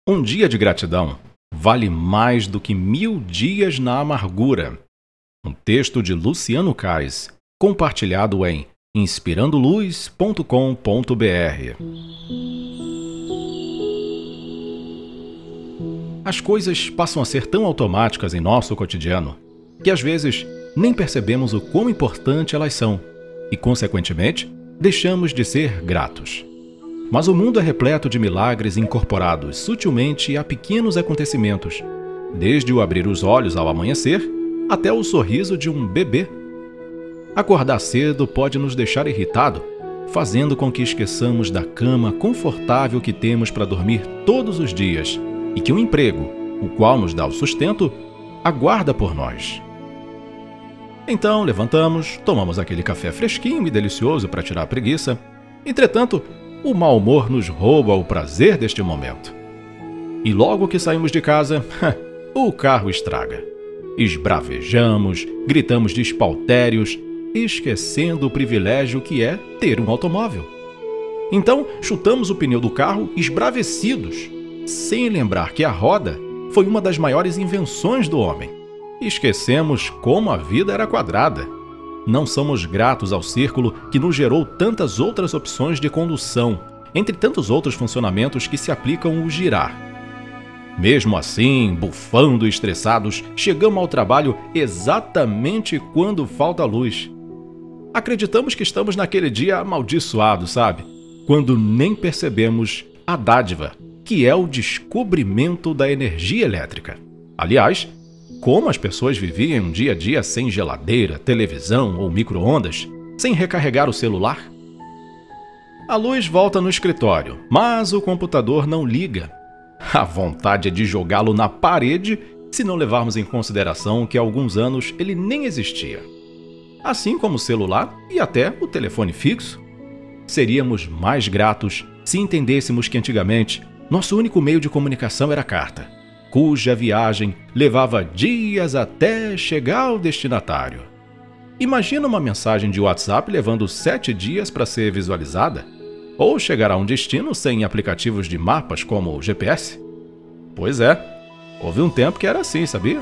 Um dia de gratidão vale mais do que 1000 dias na amargura. Um texto de Luciano Cais, compartilhado em inspirandoluz.com.br. As coisas passam a ser tão automáticas em nosso cotidiano que às vezes nem percebemos o quão importante elas são e, consequentemente, deixamos de ser gratos. Mas o mundo é repleto de milagres incorporados sutilmente a pequenos acontecimentos, desde o abrir os olhos ao amanhecer até o sorriso de um bebê. Acordar cedo pode nos deixar irritado, fazendo com que esqueçamos da cama confortável que temos para dormir todos os dias e que o emprego, o qual nos dá o sustento, aguarda por nós. Então levantamos, tomamos aquele café fresquinho e delicioso para tirar a preguiça. Entretanto, o mau humor nos rouba o prazer deste momento. E logo que saímos de casa, o carro estraga. Esbravejamos, gritamos despauterios, esquecendo o privilégio que é ter um automóvel. Então, chutamos o pneu do carro esbravecidos, sem lembrar que a roda foi uma das maiores invenções do homem. Esquecemos como a vida era quadrada. Não somos gratos ao círculo que nos gerou tantas outras opções de condução, entre tantos outros funcionamentos que se aplicam o girar. Mesmo assim, bufando e estressados, chegamos ao trabalho exatamente quando falta luz. Acreditamos que estamos naquele dia amaldiçoado, sabe? Quando nem percebemos a dádiva, que é o descobrimento da energia elétrica. Aliás, como as pessoas viviam um dia a dia sem geladeira, televisão ou micro-ondas, sem recarregar o celular? A luz volta no escritório, mas o computador não liga. A vontade é de jogá-lo na parede se não levarmos em consideração que há alguns anos ele nem existia. Assim como o celular e até o telefone fixo. Seríamos mais gratos se entendêssemos que antigamente nosso único meio de comunicação era a carta, cuja viagem levava dias até chegar ao destinatário. Imagina uma mensagem de WhatsApp levando 7 dias para ser visualizada? Ou chegar a um destino sem aplicativos de mapas como o GPS? Pois é, houve um tempo que era assim, sabia?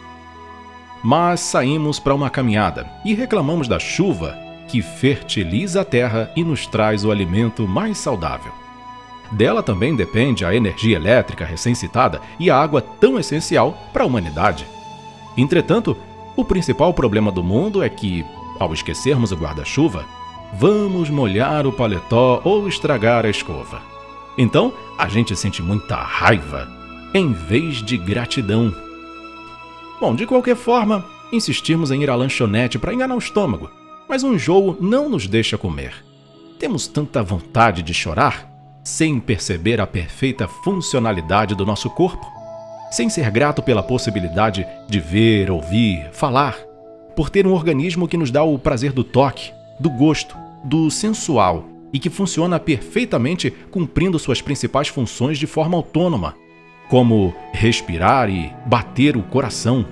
Mas saímos para uma caminhada e reclamamos da chuva que fertiliza a terra e nos traz o alimento mais saudável. Dela também depende a energia elétrica recém-citada e a água tão essencial para a humanidade. Entretanto, o principal problema do mundo é que, ao esquecermos o guarda-chuva, vamos molhar o paletó ou estragar a escova. Então, a gente sente muita raiva, em vez de gratidão. Bom, de qualquer forma, insistimos em ir à lanchonete para enganar o estômago, mas o enjoo não nos deixa comer. Temos tanta vontade de chorar, sem perceber a perfeita funcionalidade do nosso corpo, sem ser grato pela possibilidade de ver, ouvir, falar, por ter um organismo que nos dá o prazer do toque, do gosto, do sensual e que funciona perfeitamente cumprindo suas principais funções de forma autônoma, como respirar e bater o coração.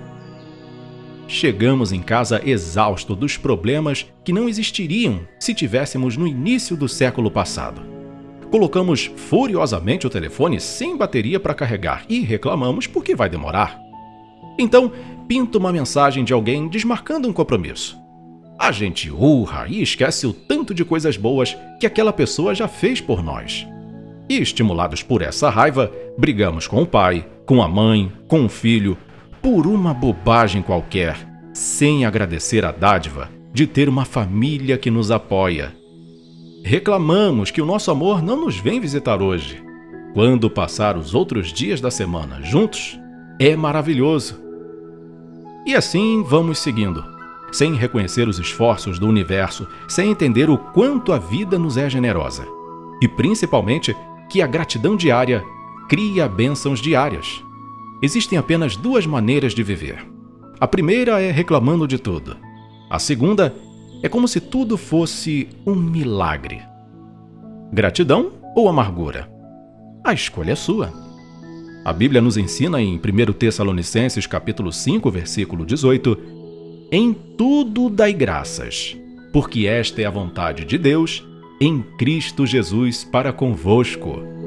Chegamos em casa exausto dos problemas que não existiriam se tivéssemos no início do século passado. Colocamos furiosamente o telefone sem bateria para carregar e reclamamos porque vai demorar. Então, pinta uma mensagem de alguém desmarcando um compromisso. A gente urra e esquece o tanto de coisas boas que aquela pessoa já fez por nós. E, estimulados por essa raiva, brigamos com o pai, com a mãe, com o filho, por uma bobagem qualquer, sem agradecer a dádiva de ter uma família que nos apoia. Reclamamos que o nosso amor não nos vem visitar hoje. Quando passar os outros dias da semana juntos, é maravilhoso. E assim vamos seguindo, sem reconhecer os esforços do universo, sem entender o quanto a vida nos é generosa. E principalmente que a gratidão diária cria bênçãos diárias. Existem apenas 2 maneiras de viver. A primeira é reclamando de tudo. A segunda é como se tudo fosse um milagre. Gratidão ou amargura? A escolha é sua. A Bíblia nos ensina em 1 Tessalonicenses capítulo 5, versículo 18: em tudo dai graças, porque esta é a vontade de Deus em Cristo Jesus para convosco.